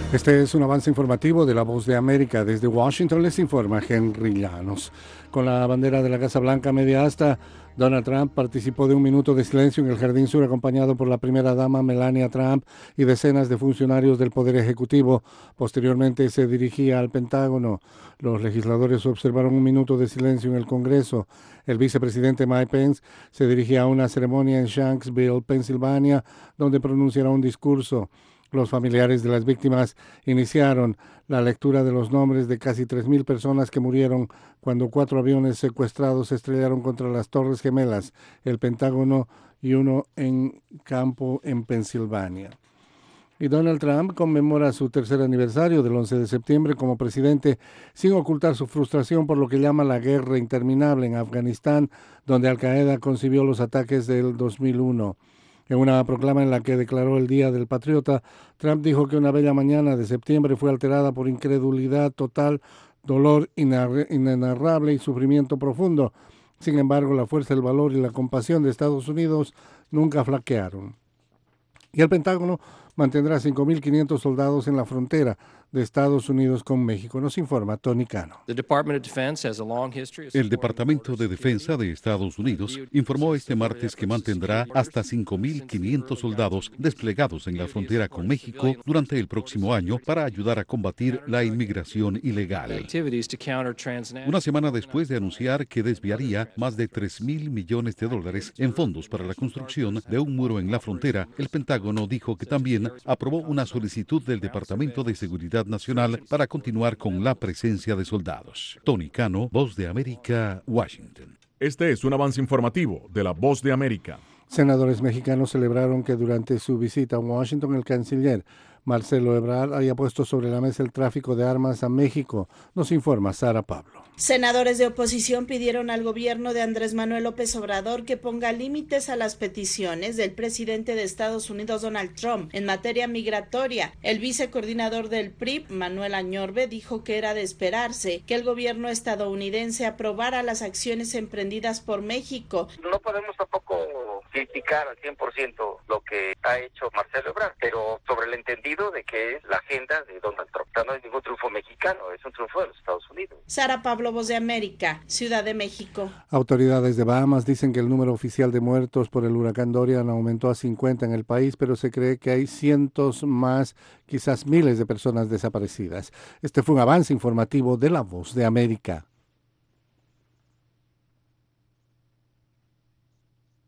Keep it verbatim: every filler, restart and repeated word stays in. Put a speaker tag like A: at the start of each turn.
A: Este es un avance informativo de La Voz de América. Desde Washington les informa Henry Llanos. Con la bandera de la Casa Blanca media asta, Donald Trump participó de un minuto de silencio en el Jardín Sur acompañado por la primera dama Melania Trump y decenas de funcionarios del Poder Ejecutivo. Posteriormente se dirigía al Pentágono. Los legisladores observaron un minuto de silencio en el Congreso. El vicepresidente Mike Pence se dirigía a una ceremonia en Shanksville, Pensilvania, donde pronunciará un discurso. Los familiares de las víctimas iniciaron la lectura de los nombres de casi tres mil personas que murieron cuando cuatro aviones secuestrados se estrellaron contra las Torres Gemelas, el Pentágono y uno en campo en Pensilvania. Y Donald Trump conmemora su tercer aniversario del once de septiembre como presidente sin ocultar su frustración por lo que llama la guerra interminable en Afganistán, donde Al Qaeda concibió los ataques del dos mil uno. En una proclama en la que declaró el Día del Patriota, Trump dijo que una bella mañana de septiembre fue alterada por incredulidad total, dolor inenarrable y sufrimiento profundo. Sin embargo, la fuerza, el valor y la compasión de Estados Unidos nunca flaquearon. Y el Pentágono mantendrá cinco mil quinientos soldados en la frontera de Estados Unidos con México. Nos informa Tony Cano.
B: El Departamento de Defensa de Estados Unidos informó este martes que mantendrá hasta cinco mil quinientos soldados desplegados en la frontera con México durante el próximo año para ayudar a combatir la inmigración ilegal. Una semana después de anunciar que desviaría más de tres mil millones de dólares en fondos para la construcción de un muro en la frontera, el Pentágono dijo que también aprobó una solicitud del Departamento de Seguridad Nacional para continuar con la presencia de soldados. Tony Cano, Voz de América, Washington.
C: Este es un avance informativo de la Voz de América.
A: Senadores mexicanos celebraron que durante su visita a Washington el canciller Marcelo Ebrard haya puesto sobre la mesa el tráfico de armas a México. Nos informa Sara Pablo.
D: Senadores de oposición pidieron al gobierno de Andrés Manuel López Obrador que ponga límites a las peticiones del presidente de Estados Unidos, Donald Trump, en materia migratoria. El vicecoordinador del P R I, Manuel Añorbe, dijo que era de esperarse que el gobierno estadounidense aprobara las acciones emprendidas por México.
E: No podemos tampoco criticar al cien por ciento lo que ha hecho Marcelo Ebrard, pero sobre el entendido de que es la agenda de Donald Trump. No es ningún triunfo mexicano, es un triunfo de los Estados Unidos.
D: Sara Pablo, Voz de América, Ciudad de México.
A: Autoridades de Bahamas dicen que el número oficial de muertos por el huracán Dorian aumentó a cincuenta en el país, pero se cree que hay cientos más, quizás miles de personas desaparecidas. Este fue un avance informativo de La Voz de América.